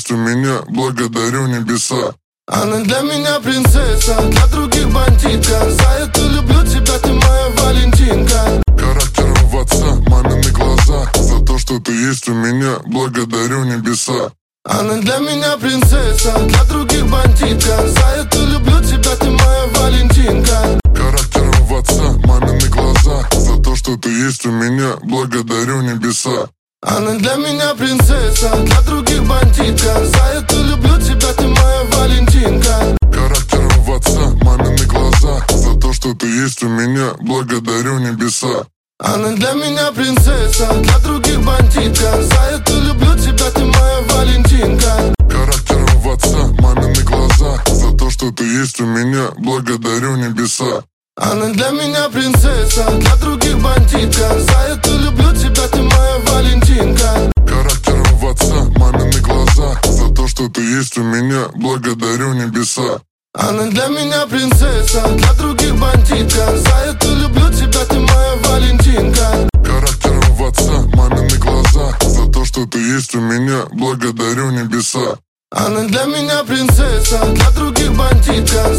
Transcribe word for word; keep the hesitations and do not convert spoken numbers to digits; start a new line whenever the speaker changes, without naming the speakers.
есть у меня, благодарю небеса.
Она для меня принцесса, для других бандитка. За это люблю тебя, ты моя Валентинка.
Характером в отца, мамины глаза. За то, что ты есть у меня, благодарю небеса.
Она для меня принцесса, для других бандитка. За это люблю тебя, ты моя Валентинка.
Характером в отца, мамины глаза. За то, что ты есть у меня, благодарю небеса.
Она для меня принцесса, для других бандитка. За это люблю тебя, ты моя Валентинка.
Характером в отца, мамины глаза. За то, что ты есть у меня, благодарю небеса.
Она для меня принцесса, для других бандитка. За это люблю тебя, ты моя Валентинка.
Характером в отца, мамины глаза. За то, что ты есть у меня, благодарю небеса.
Она для меня принцесса, для других бандитка. За это люблю тебя, ты моя Валентинка.
Характером в отца, мамины глаза. За то, что ты есть у меня, благодарю небеса.
Она для меня принцесса, для других бандитка. За это люблю тебя, ты моя Валентинка.
Характером в отца, мамины глаза. За то, что ты есть у меня, благодарю небеса.
Она для меня принцесса, для других бандитка.